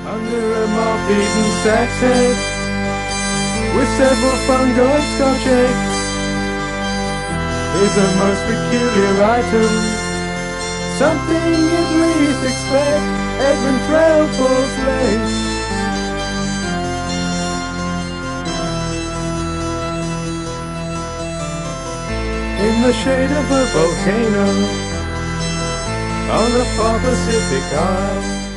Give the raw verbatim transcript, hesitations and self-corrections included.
Under a moth-eaten stag's head, with several fungi Scotch eggs, is a most peculiar item. Something you'd least expect Edmund Trailfall's legs. In the shade of a volcano on the far Pacific Isle,